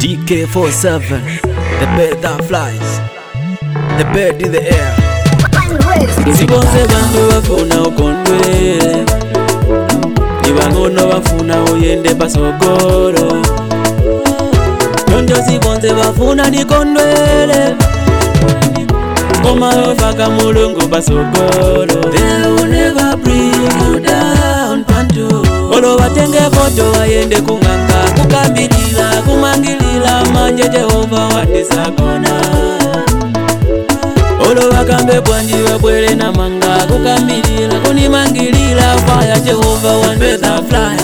DK47, the bird that flies, the bird in the air. Sibonze bantu bafuna ukondwe, Ibangono bafuna uyende pasogoro. Nonjo sibonze bafuna nikondwele, Koma wafaka mulungu pasogoro. They will never bring you down, Pantu. Olo watenge foto wayende kunganga, kukambilila, kumangilila, manje Jehova watisakona. Olo wakambe bwanji wabwele na manga, kukambilila, kunimangilila, fire Jehova wandisa fly.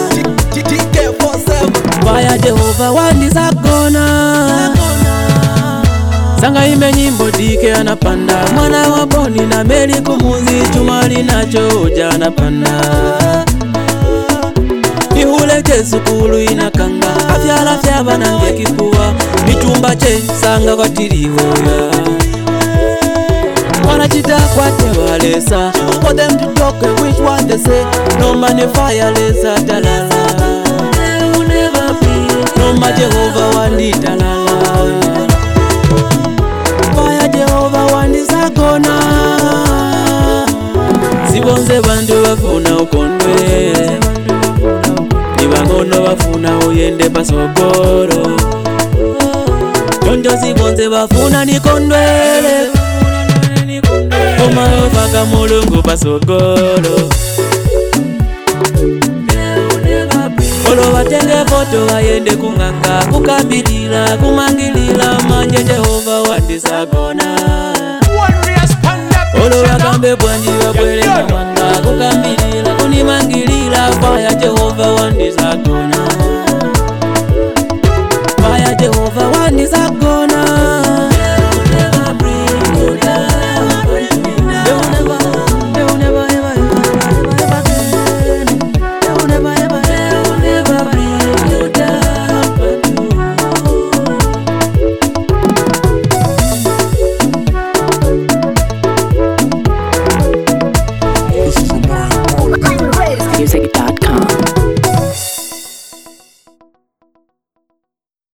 Fire Jehova watisakona. Sanga ime nyimbo dike anapanda, mwana waponi na meli kumuzi, chumali nacho uja anapanda. Nihuleke sukulu inakanga, afyala fyaba nange kikuwa, mitumba che sanga kwa tirihoya. Wanachita kwa tevalesa, for them to talk which one they say, no money fireless atalala. They will never be, no ma Jehova wandi talala. Fire Jehova wandisakona. Sibonze bantu bafuna ukondwe, Ibangono bafuna uyende pasogoro. Nonjo sibonze bafuna nikondwele, Koma wafaka mulungu pasogoro. Olo watenge foto wayende kunganga, kukambilila, kumangilila, manje Jehova watisakona. Olo wakambe bwanji wabwele na manga, kukambilila, kunimangilila, fire Jehova watisakona.